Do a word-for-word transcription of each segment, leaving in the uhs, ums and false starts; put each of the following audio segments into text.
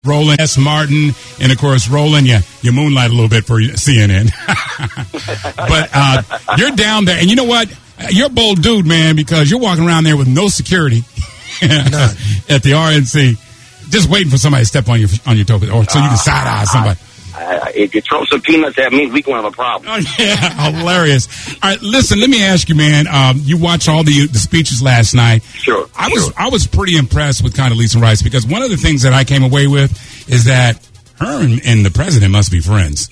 Roland S. Martin, and of course, Roland, you, you moonlight a little bit for C N N. But uh, you're down there, and you know what? You're a bold dude, man, because you're walking around there with no security at the R N C, just waiting for somebody to step on your on your toe, or so you can side eye somebody. Uh, if you throw some peanuts at me, we gonna have a problem. Oh, yeah, hilarious. All right, listen, let me ask you, man. Um, you watched all the the speeches last night. Sure. I was sure. I was pretty impressed with Condoleezza Rice, because one of the things that I came away with is that her and, and the president must be friends.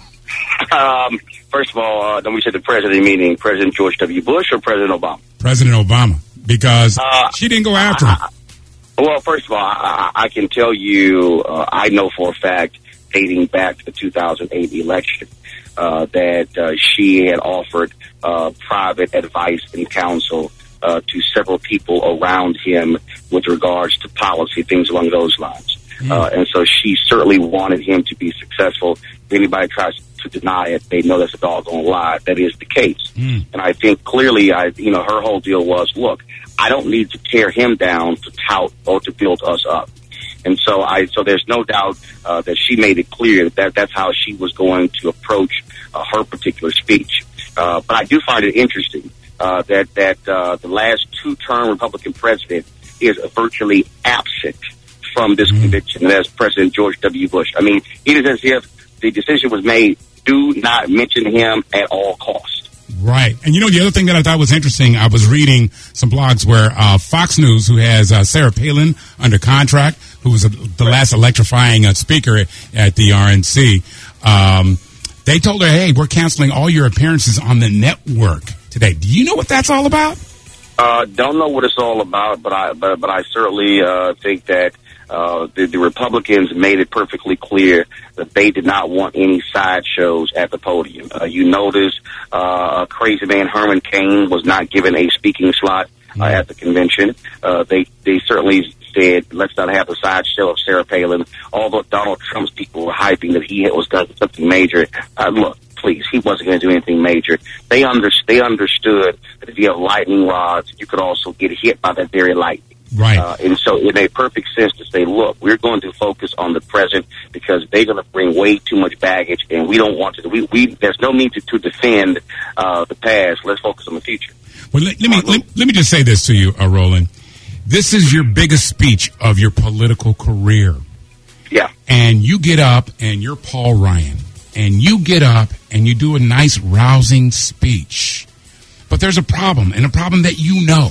Um, first of all, uh, then we said the president, meaning President George W. Bush or President Obama? President Obama, because uh, she didn't go after him. I, I, well, first of all, I, I can tell you, uh, I know for a fact, dating back to the two thousand eight election, uh, that uh, she had offered uh, private advice and counsel uh, to several people around him with regards to policy, things along those lines. Mm. Uh, and so she certainly wanted him to be successful. If anybody tries to deny it, they know that's a doggone lie. That is the case. Mm. And I think clearly, I, you know, her whole deal was, look, I don't need to tear him down to tout or to build us up. And so I, so there's no doubt uh, that she made it clear that that's how she was going to approach uh, her particular speech. Uh, but I do find it interesting uh, that that uh, the last two-term Republican president is virtually absent from this mm. conviction. And that's President George W. Bush. I mean, it is as if the decision was made: do not mention him at all costs. Right. And you know, the other thing that I thought was interesting, I was reading some blogs where uh, Fox News, who has uh, Sarah Palin under contract, who was a, the last electrifying uh, speaker at, at the R N C, um, they told her, hey, we're canceling all your appearances on the network today. Do you know what that's all about? Uh, don't know what it's all about, but I but, but I certainly uh, think that uh, the, the Republicans made it perfectly clear that they did not want any sideshows at the podium. Uh, you notice uh, crazy man Herman Cain was not given a speaking slot uh, at the convention. Uh, they they certainly said, let's not have the sideshow of Sarah Palin. Although Donald Trump's people were hyping that he was done something major. Uh, look, please, he wasn't going to do anything major. They under, they understood that if you have lightning rods, you could also get hit by that very lightning. Right. Uh, and so it made perfect sense to say, look, we're going to focus on the present because they're going to bring way too much baggage, and we don't want to. We, we there's no need to, to defend uh, the past. Let's focus on the future. Well, let, let me let, let me just say this to you, uh, Roland. This is your biggest speech of your political career. Yeah. And you get up, and you're Paul Ryan, and you get up, and you do a nice, rousing speech. But there's a problem, and a problem that you know.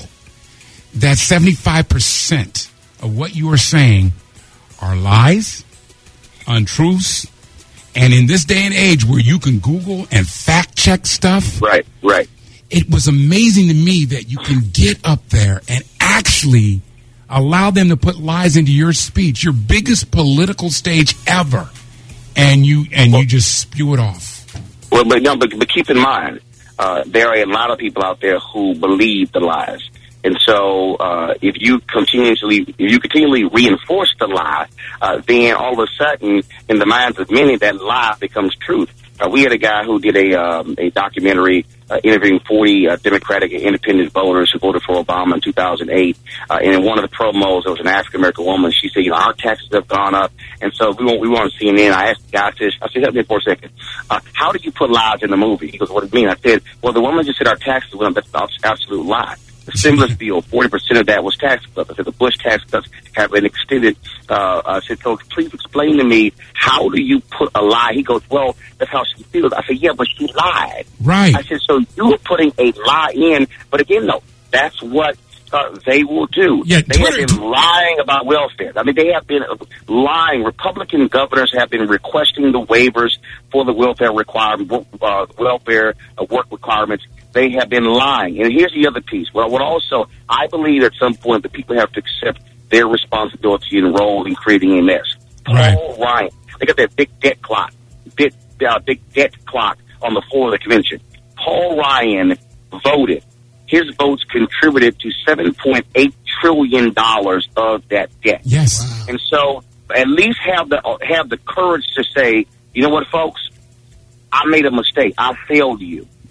That seventy-five percent of what you are saying are lies, untruths, and in this day and age where you can Google and fact check stuff. Right, right. It was amazing to me that you can get up there and actually allow them to put lies into your speech, your biggest political stage ever, and you and well, you just spew it off. Well, but no, but, but keep in mind, uh, there are a lot of people out there who believe the lies. And so, uh, if you continuously, if you continually reinforce the lie, uh, then all of a sudden, in the minds of many, that lie becomes truth. Uh, we had a guy who did a um, a documentary uh, interviewing forty uh, Democratic and Independent voters who voted for Obama in two thousand eight. Uh, and in one of the promos, there was an African American woman. She said, "You know, our taxes have gone up." And so we were, we were on C N N. I asked the guy, I said, I said, "Help me for a second. Uh, how did you put lies in the movie?" He goes, "What do you mean?" I said, "Well, the woman just said our taxes went up. That's an absolute lie. The stimulus bill, forty percent of that was tax cuts. I said the Bush tax cuts have been extended." Uh, I said, "So please explain to me, how do you put a lie?" He goes, "Well, that's how she feels." I said, "Yeah, but she lied." Right. I said, "So you were putting a lie in." But again, no, that's what uh, they will do. Yeah, they Twitter, have been lying about welfare. I mean, they have been lying. Republican governors have been requesting the waivers for the welfare requirement, uh, welfare uh, work requirements. They have been lying. And here's the other piece. Well, what also, I believe at some point that people have to accept their responsibility and role in creating a mess. Right. Paul Ryan, look at that big debt clock, big, uh, big debt clock on the floor of the convention. Paul Ryan voted. His votes contributed to seven point eight trillion dollars of that debt. Yes. Wow. And so at least have the, have the courage to say, you know what, folks, I made a mistake. I failed you.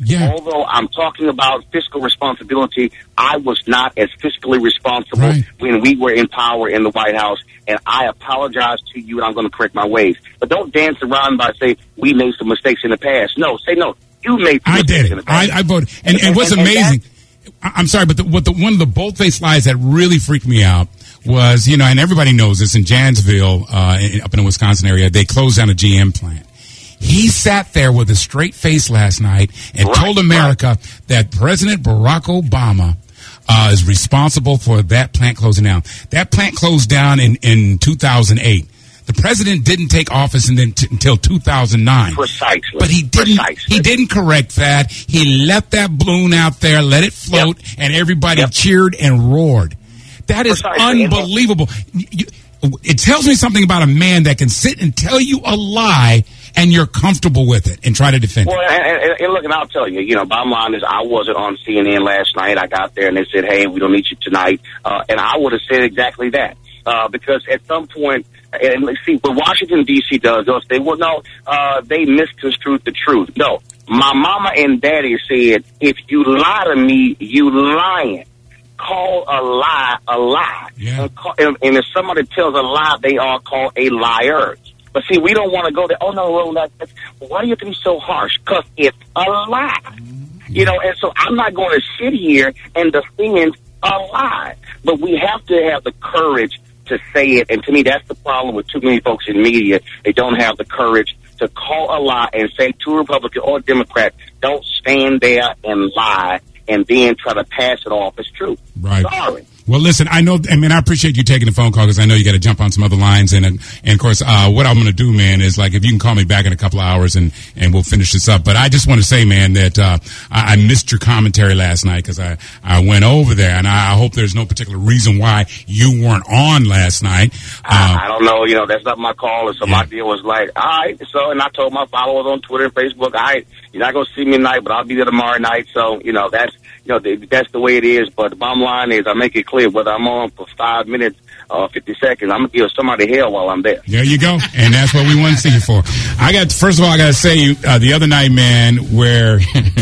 Yeah. Although I'm talking about fiscal responsibility, I was not as fiscally responsible right. when we were in power in the White House, and I apologize to you, and I'm going to correct my ways. But don't dance around by saying we made some mistakes in the past. No, say no. You made some I mistakes did in it. the past. I, I voted. And, and, and what's and, amazing, and I'm sorry, but the, what the, one of the bold-faced lies that really freaked me out was, you know, and everybody knows this, in Janesville, uh, in, up in the Wisconsin area, they closed down a G M plant. He sat there with a straight face last night and right, told America right. that President Barack Obama uh, is responsible for that plant closing down. That plant closed down in, in two thousand eight. The president didn't take office and then t- until two thousand nine. Precisely. But he didn't. Precisely. He didn't correct that. He let that balloon out there, let it float, yep. and everybody yep. cheered and roared. That is Precisely. unbelievable. You, it tells me something about a man that can sit and tell you a lie, and you're comfortable with it and try to defend well, it. Well, and, and, and look, and I'll tell you, you know, bottom line is I wasn't on C N N last night. I got there and they said, hey, we don't need you tonight. Uh, and I would have said exactly that. Uh, because at some point, and let's see, what Washington, D C does, they'll say, well, no, uh, they misconstrued the truth. No, my mama and daddy said, if you lie to me, you lying. Call a lie a lie. Yeah. And, call, and, and if somebody tells a lie, they are called a liar. But see, we don't want to go there. Oh, no, well, that, that's, why do you have to be so harsh? Because it's a lie. Mm-hmm. You know, and so I'm not going to sit here and defend a lie. But we have to have the courage to say it. And to me, that's the problem with too many folks in media. They don't have the courage to call a lie and say to a Republican or Democrat, don't stand there and lie and then try to pass it off as truth. Right. Sorry. Well, listen, I know, I mean, I appreciate you taking the phone call because I know you got to jump on some other lines. And, and of course, uh, what I'm going to do, man, is like if you can call me back in a couple of hours and, and we'll finish this up. But I just want to say, man, that uh, I, I missed your commentary last night because I, I went over there. And I, I hope there's no particular reason why you weren't on last night. Uh, I, I don't know. You know, that's not my call. And so yeah. my deal was like, all right. So, and I told my followers on Twitter and Facebook, all right, you're not going to see me tonight, but I'll be there tomorrow night. So, you know, that's, you know, that's the way it is. But the bottom line is I make it clear whether I'm on for five minutes or fifty seconds, I'm going to give somebody hell while I'm there. There you go. And that's what we want to see you for. I got, first of all, I got to say, uh, the other night, man, where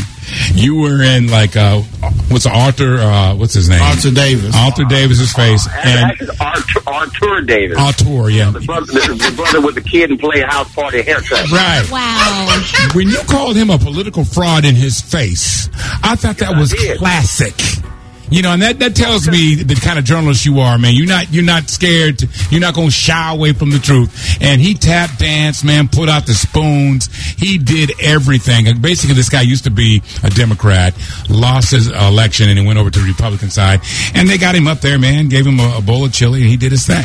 you were in like, uh, what's Arthur, uh, what's his name? Arthur Davis. Arthur uh, Davis's face. Uh, and Arthur, Arthur Davis. Arthur, yeah. The brother, the, the brother with the kid and play house party haircut. Right. Wow. When you called him a political fraud in his face, I thought that was classic. You know, and that, that tells me the kind of journalist you are, man. You're not you're not scared. To, you're not going to shy away from the truth. And he tap danced, man, put out the spoons. He did everything. And basically, this guy used to be a Democrat, lost his election, and he went over to the Republican side. And they got him up there, man, gave him a, a bowl of chili, and he did his thing.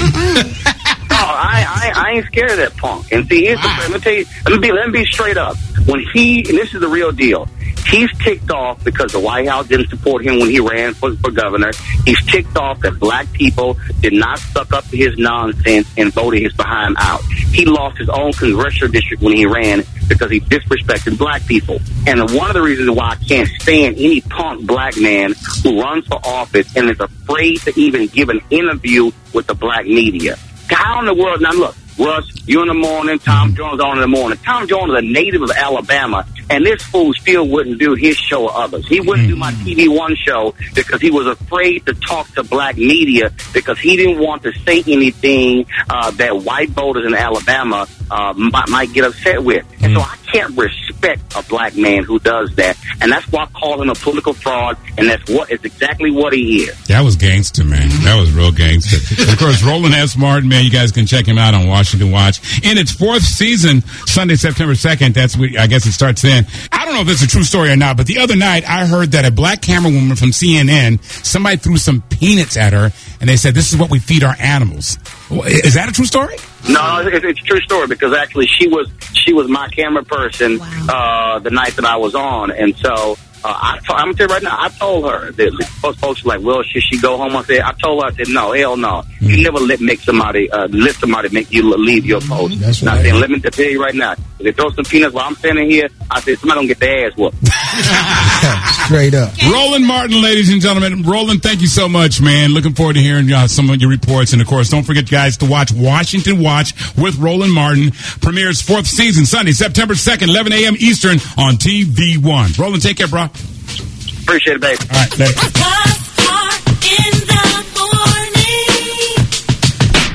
I, I, I ain't scared of that punk. And see, here's wow. the, let me tell you, let me be, let me be straight up. When he, and this is the real deal, he's ticked off because the White House didn't support him when he ran for, for governor. He's ticked off that black people did not suck up to his nonsense and voted his behind out. He lost his own congressional district when he ran because he disrespected black people. And one of the reasons why I can't stand any punk black man who runs for office and is afraid to even give an interview with the black media. How in the world? Now, look, Russ, you in the morning, Tom Jones on in the morning. Tom Jones is a native of Alabama, and this fool still wouldn't do his show or others. He wouldn't do my T V One show because he was afraid to talk to black media because he didn't want to say anything uh, that white voters in Alabama uh, might, might get upset with. And so I can't respect a black man who does that, and that's why I call him a political fraud, and that's what it's exactly what he is. That was gangster, man. That was real gangster. Of course, Roland S. Martin, man, you guys can check him out on Washington Watch. In its fourth season, Sunday, September second, that's what, I guess it starts then. I don't know if it's a true story or not, but the other night I heard that a black camerawoman from C N N, somebody threw some peanuts at her, and they said, this is what we feed our animals. Is that a true story? No, it's, it's a true story because actually she was she was my camera person wow. uh, the night that I was on, and so uh, I t- I'm gonna tell you right now, I told her that Most folks are like, well, should she go home? I said, I told her, I said, no, hell no. Mm-hmm. You never let make somebody uh, let somebody make you leave your post. That's right. And I said, let me tell you right now, if they throw some peanuts while I'm standing here, I said, somebody don't get their ass whooped. Straight up. Roland Martin, ladies and gentlemen. Roland, thank you so much, man. Looking forward to hearing uh, some of your reports. And, of course, don't forget, guys, to watch Washington Watch with Roland Martin. Premieres fourth season, Sunday, September second, eleven a.m. Eastern on T V one. Roland, take care, bro. Appreciate it, babe. All right, later.